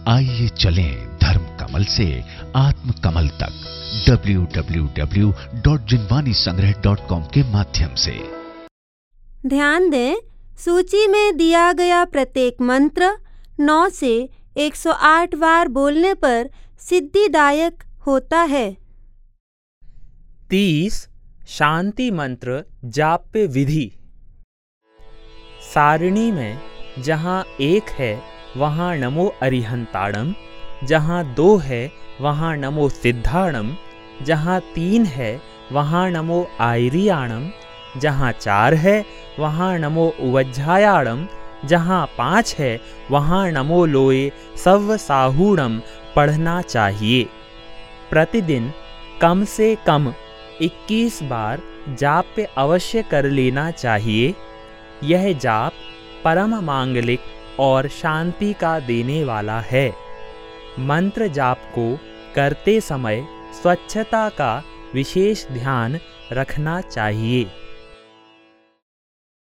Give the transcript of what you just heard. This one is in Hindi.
आइए चलें धर्म कमल से आत्म कमल तक www.jinwanisangrah.com के माध्यम से। ध्यान दें, सूची में दिया गया प्रत्येक मंत्र 9 से 108 बार बोलने पर सिद्धिदायक होता है। 30 शांति मंत्र जाप्य विधि। सारिणी में जहाँ 1 है वहाँ नमो अरिहंताणम, जहाँ 2 है वहाँ नमो सिद्धाणम, जहाँ 3 है वहाँ नमो आयरियाणम, जहाँ 4 है वहाँ नमो उवज्झायाणम, जहाँ 5 है वहाँ नमो लोए सव्वसाहूणम पढ़ना चाहिए। प्रतिदिन कम से कम 21 बार जाप अवश्य कर लेना चाहिए। यह जाप परम मांगलिक और शांति का देने वाला है। मंत्र जाप को करते समय स्वच्छता का विशेष ध्यान रखना चाहिए।